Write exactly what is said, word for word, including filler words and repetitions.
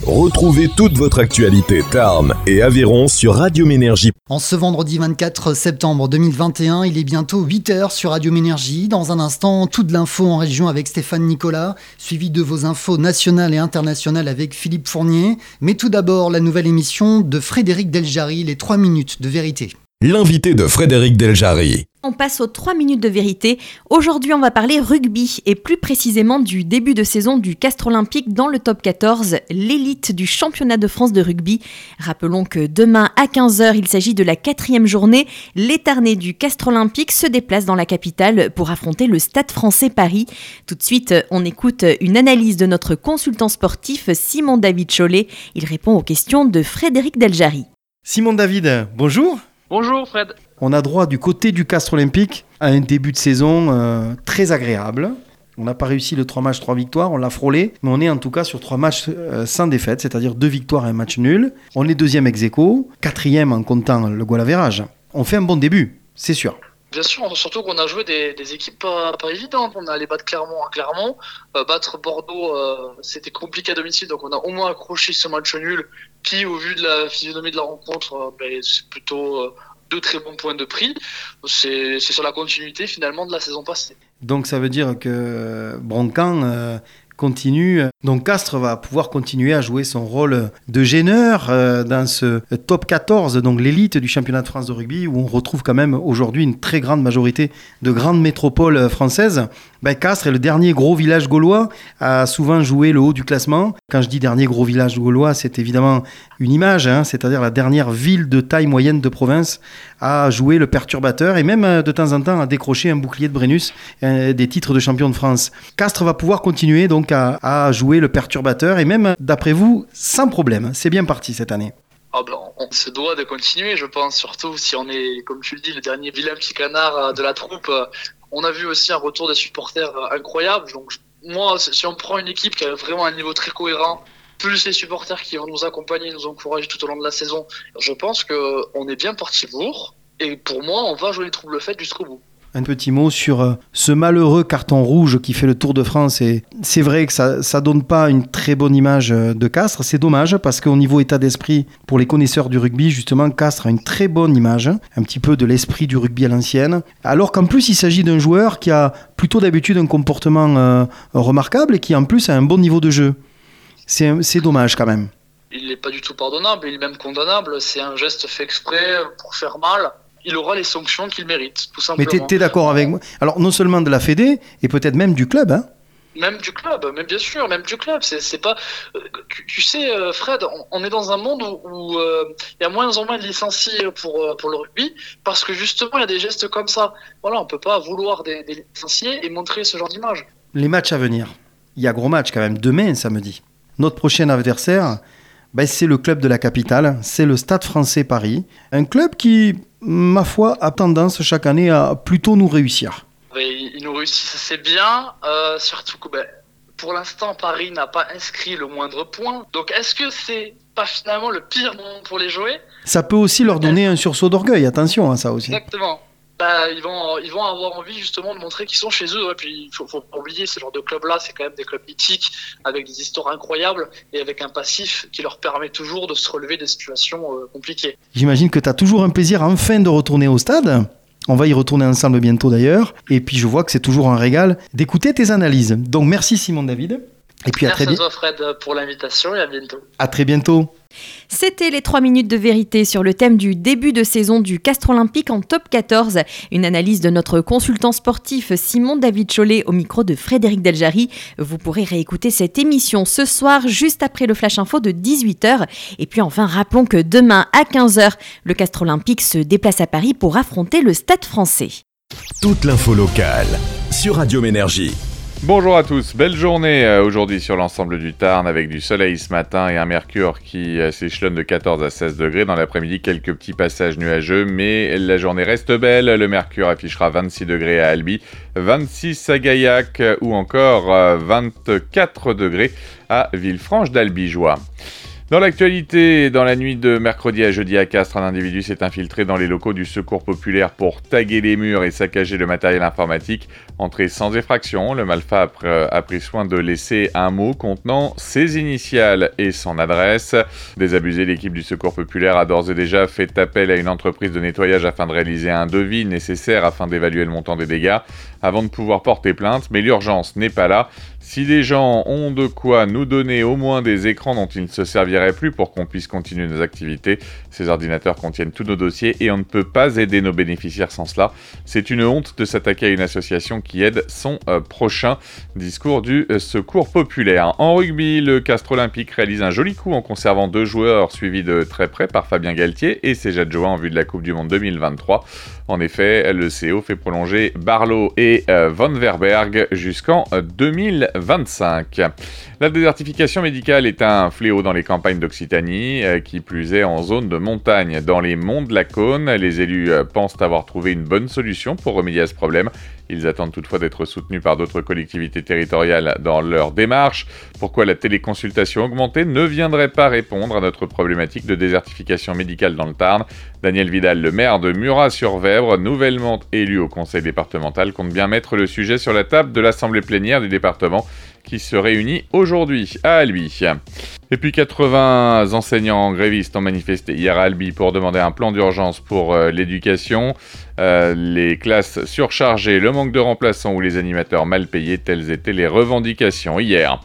Retrouvez toute votre actualité Tarn et Aveyron sur Radio Ménergie. En ce vendredi vingt-quatre septembre deux mille vingt et un, il est bientôt huit heures sur Radio Ménergie. Dans un instant, toute l'info en région avec Stéphane Nicolas, suivi de vos infos nationales et internationales avec Philippe Fournier. Mais tout d'abord, la nouvelle émission de Frédéric Deljari, les trois minutes de vérité. L'invité de Frédéric Deljari. On passe aux trois minutes de vérité. Aujourd'hui, on va parler rugby et plus précisément du début de saison du Castres Olympique dans le top quatorze, l'élite du championnat de France de rugby. Rappelons que demain à quinze heures, il s'agit de la quatrième journée. Les Tarnais du Castres Olympique se déplacent dans la capitale pour affronter le Stade Français Paris. Tout de suite, on écoute une analyse de notre consultant sportif Simon David Chollet. Il répond aux questions de Frédéric Deljari. Simon David, bonjour. Bonjour Fred. On a droit du côté du Castres Olympique à un début de saison euh, très agréable. On n'a pas réussi le trois matchs, trois victoires, on l'a frôlé, mais on est en tout cas sur trois matchs euh, sans défaite, c'est-à-dire deux victoires et un match nul. On est deuxième ex aequo, quatrième en comptant le goal average. On fait un bon début, c'est sûr. Bien sûr, surtout qu'on a joué des, des équipes pas, pas évidentes. On a allé battre Clermont à Clermont, euh, battre Bordeaux, euh, c'était compliqué à domicile, donc on a au moins accroché ce match nul, qui au vu de la physionomie de la rencontre, euh, ben, c'est plutôt... Euh, deux très bons points de prix. C'est, c'est sur la continuité finalement de la saison passée. Donc ça veut dire que Broncan euh, continue. Donc Castres va pouvoir continuer à jouer son rôle de gêneur euh, dans ce top quatorze, donc l'élite du championnat de France de rugby, où on retrouve quand même aujourd'hui une très grande majorité de grandes métropoles françaises. Ben, Castres est le dernier gros village gaulois, a souvent joué le haut du classement. Quand je dis dernier gros village gaulois, c'est évidemment une image, hein, c'est-à-dire la dernière ville de taille moyenne de province à jouer le perturbateur et même de temps en temps à décrocher un bouclier de Brennus, euh, des titres de champion de France. Castres va pouvoir continuer donc à, à jouer le perturbateur et même, d'après vous, sans problème. C'est bien parti cette année. Ah ben, on se doit de continuer, je pense, surtout si on est, comme tu le dis, le dernier vilain petit canard de la troupe. On a vu aussi un retour des supporters incroyable. Donc moi, si on prend une équipe qui a vraiment un niveau très cohérent, plus les supporters qui vont nous accompagner, nous encourager tout au long de la saison, je pense qu'on est bien parti pour. Et pour moi, on va jouer les troubles faits jusqu'au bout. Un petit mot sur euh, ce malheureux carton rouge qui fait le Tour de France. Et c'est vrai que ça ne donne pas une très bonne image de Castres. C'est dommage parce qu'au niveau état d'esprit, pour les connaisseurs du rugby, justement, Castres a une très bonne image. Un petit peu de l'esprit du rugby à l'ancienne. Alors qu'en plus, il s'agit d'un joueur qui a plutôt d'habitude un comportement euh, remarquable et qui en plus a un bon niveau de jeu. C'est, c'est dommage quand même. Il n'est pas du tout pardonnable, il est même condamnable. C'est un geste fait exprès pour faire mal. Il aura les sanctions qu'il mérite, tout simplement. Mais t'es, t'es d'accord avec moi ? Alors, non seulement de la Fédé, et peut-être même du club, hein ? Même du club, mais bien sûr, même du club. C'est, c'est pas... Tu, tu sais, Fred, on, on est dans un monde où il où, euh, y a moins en moins de licenciés pour, pour le rugby, parce que justement, il y a des gestes comme ça. Voilà, on peut pas vouloir des, des licenciés et montrer ce genre d'image. Les matchs à venir. Il y a gros match quand même, demain, samedi. Notre prochain adversaire, ben, c'est le club de la capitale, c'est le Stade Français Paris. Un club qui, ma foi, a tendance chaque année à plutôt nous réussir. Ils nous réussissent assez bien, euh, surtout que ben, pour l'instant, Paris n'a pas inscrit le moindre point. Donc est-ce que c'est pas finalement le pire moment pour les jouer ? Ça peut aussi leur donner un sursaut d'orgueil, attention à ça aussi. Exactement. Bah, ils vont, ils vont avoir envie justement de montrer qu'ils sont chez eux. Et puis, il faut, faut pas oublier, ce genre de club-là, c'est quand même des clubs mythiques, avec des histoires incroyables et avec un passif qui leur permet toujours de se relever des situations euh, compliquées. J'imagine que tu as toujours un plaisir enfin de retourner au stade. On va y retourner ensemble bientôt d'ailleurs. Et puis, je vois que c'est toujours un régal d'écouter tes analyses. Donc, merci Simon David. Et puis, merci à très bientôt. Merci à toi, Fred, pour l'invitation et à bientôt. À très bientôt. C'était les trois minutes de vérité sur le thème du début de saison du Castres Olympique en top quatorze. Une analyse de notre consultant sportif Simon David Chollet au micro de Frédéric Deljari. Vous pourrez réécouter cette émission ce soir juste après le Flash Info de dix-huit heures. Et puis enfin, rappelons que demain à quinze heures, le Castres Olympique se déplace à Paris pour affronter le Stade Français. Toute l'info locale sur Radio Ménergie. Bonjour à tous, belle journée euh, aujourd'hui sur l'ensemble du Tarn avec du soleil ce matin et un mercure qui euh, s'échelonne de quatorze à seize degrés. Dans l'après-midi, quelques petits passages nuageux, mais la journée reste belle. Le mercure affichera vingt-six degrés à Albi, vingt-six à Gaillac euh, ou encore euh, vingt-quatre degrés à Villefranche d'Albigeois. Dans l'actualité, dans la nuit de mercredi à jeudi à Castres, un individu s'est infiltré dans les locaux du Secours populaire pour taguer les murs et saccager le matériel informatique. Entré sans effraction, le malfat a pris soin de laisser un mot contenant ses initiales et son adresse. Désabusé, l'équipe du Secours populaire a d'ores et déjà fait appel à une entreprise de nettoyage afin de réaliser un devis nécessaire afin d'évaluer le montant des dégâts avant de pouvoir porter plainte, mais l'urgence n'est pas là. Si les gens ont de quoi nous donner au moins des écrans dont ils ne se serviraient plus pour qu'on puisse continuer nos activités, ces ordinateurs contiennent tous nos dossiers et on ne peut pas aider nos bénéficiaires sans cela. C'est une honte de s'attaquer à une association qui aide son euh, prochain. Discours du euh, Secours populaire. En rugby, le Castres Olympique réalise un joli coup en conservant deux joueurs suivis de très près par Fabien Galtier et Seja Joa en vue de la Coupe du Monde deux mille vingt-trois. En effet, le C O fait prolonger Barlow et euh, Van Verberg jusqu'en euh, deux mille vingt-cinq. La désertification médicale est un fléau dans les campagnes d'Occitanie, euh, qui plus est en zone de montagne. Dans les monts de la Cône, les élus euh, pensent avoir trouvé une bonne solution pour remédier à ce problème. Ils attendent toutefois d'être soutenus par d'autres collectivités territoriales dans leur démarche. Pourquoi la téléconsultation augmentée ne viendrait pas répondre à notre problématique de désertification médicale dans le Tarn? Daniel Vidal, le maire de Murat-sur-Vèvre, nouvellement élu au conseil départemental, compte bien mettre le sujet sur la table de l'assemblée plénière du département qui se réunit aujourd'hui à Albi. Et puis quatre-vingts enseignants grévistes ont manifesté hier à Albi pour demander un plan d'urgence pour euh, l'éducation. Euh, les classes surchargées, le manque de remplaçants ou les animateurs mal payés, telles étaient les revendications hier.